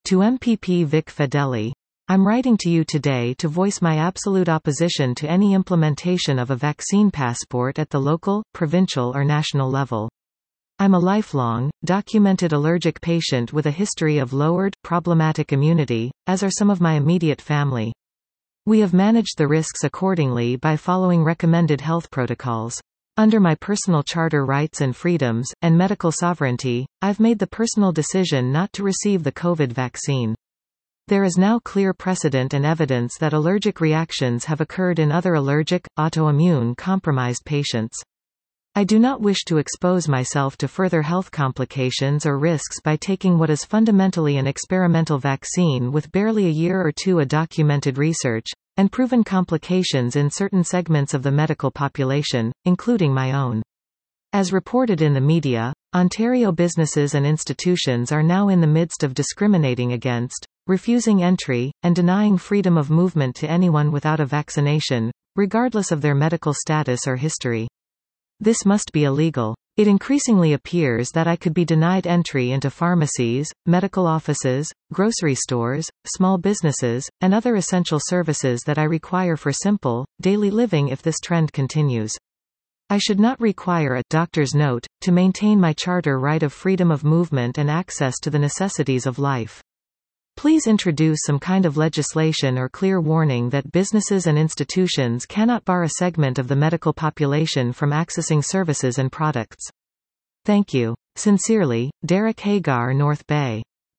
To MPP Vic Fedeli. I'm writing to you today to voice my absolute opposition to any implementation of a vaccine passport at the local, provincial or national level. I'm a lifelong, documented allergic patient with a history of lowered, problematic immunity, as are some of my immediate family. We have managed the risks accordingly by following recommended health protocols. Under my personal charter rights and freedoms, and medical sovereignty, I've made the personal decision not to receive the COVID vaccine. There is now clear precedent and evidence that allergic reactions have occurred in other allergic, autoimmune compromised patients. I do not wish to expose myself to further health complications or risks by taking what is fundamentally an experimental vaccine with barely a year or two of documented research, and proven complications in certain segments of the medical population, including my own. As reported in the media, Ontario businesses and institutions are now in the midst of discriminating against, refusing entry, and denying freedom of movement to anyone without a vaccination, regardless of their medical status or history. This must be illegal. It increasingly appears that I could be denied entry into pharmacies, medical offices, grocery stores, small businesses, and other essential services that I require for simple, daily living if this trend continues. I should not require a doctor's note to maintain my charter right of freedom of movement and access to the necessities of life. Please introduce some kind of legislation or clear warning that businesses and institutions cannot bar a segment of the medical population from accessing services and products. Thank you. Sincerely, Derek Hagar, North Bay.